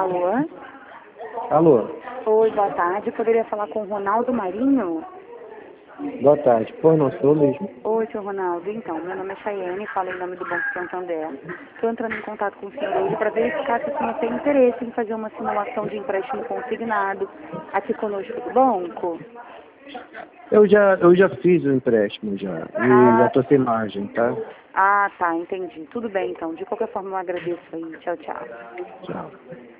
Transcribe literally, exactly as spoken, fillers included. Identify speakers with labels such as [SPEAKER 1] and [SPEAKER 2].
[SPEAKER 1] Alô?
[SPEAKER 2] Alô,
[SPEAKER 1] Oi, boa tarde. Poderia falar com o Ronaldo Marinho?
[SPEAKER 2] boa tarde. Por não sou mesmo.
[SPEAKER 1] Oi, seu Ronaldo. Então, meu nome é Chayane, falo em nome do Banco Santander. Estou entrando em contato com o senhor hoje para verificar se o senhor tem interesse em fazer uma simulação de empréstimo consignado aqui conosco do banco.
[SPEAKER 2] Eu já, eu já fiz o empréstimo já. E
[SPEAKER 1] Ah.
[SPEAKER 2] já tô sem margem, tá?
[SPEAKER 1] Ah, tá, entendi. Tudo bem, então. De qualquer forma, eu agradeço aí. Tchau, tchau.
[SPEAKER 2] Tchau.